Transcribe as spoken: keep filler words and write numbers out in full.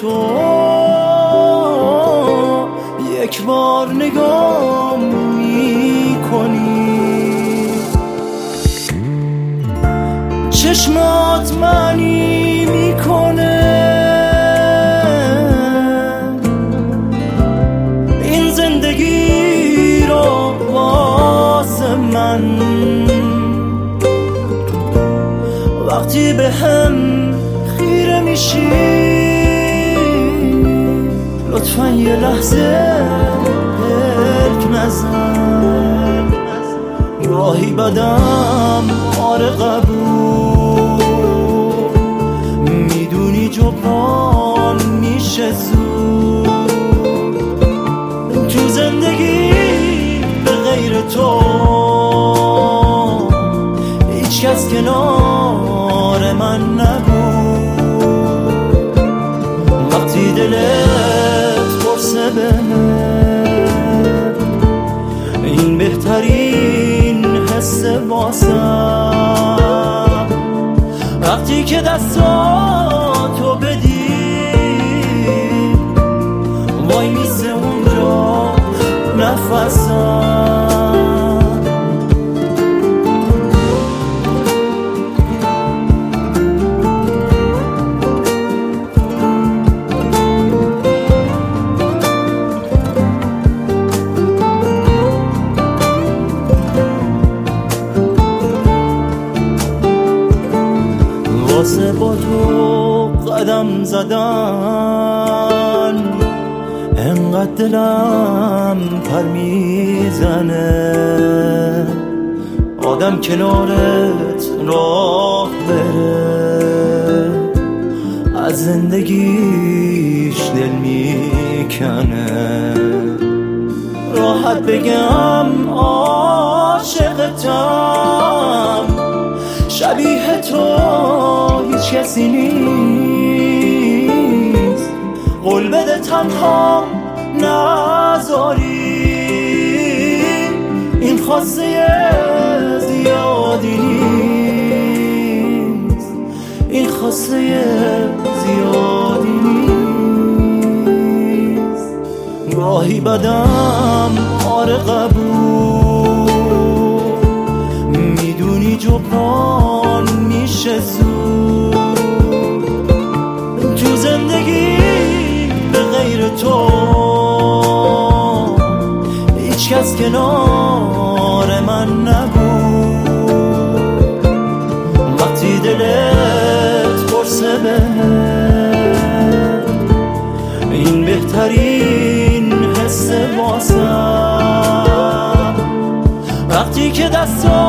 تو یک بار نگاه میکنی، چشمات معنی میکنه این زندگی رو واسه من. وقتی به هم خیره میشی لطفاً یه لحظه پلک نزن. راهی بدم آره قبول، میدونی جبران میشه زود. تو زندگی به غیر تو هیچ کس کنار من نبود. وقتی دلت پرسه بهم این بهترین حس واسم، وقتی که دستاتو بدی وای میسه اونجا نفسم. واسه با تو قدم زدن انقدر دلم پر میزنه. آدم کنارت راه بره از زندگیش دل میکنه. راحت بگم عاشقتم، شبیه تو هیچ کسی نیست. قول بده تنها نذاری این خواسته زیادی نیست، این خواسته زیادی نیست. راهی بدم آره قبول، میدونی جبران میشه زود. تو زندگی به غیر تو هیچ کس کنار من نبود. وقتی دلت پرسه بهم این بهترین حس واسم، وقتی که دستا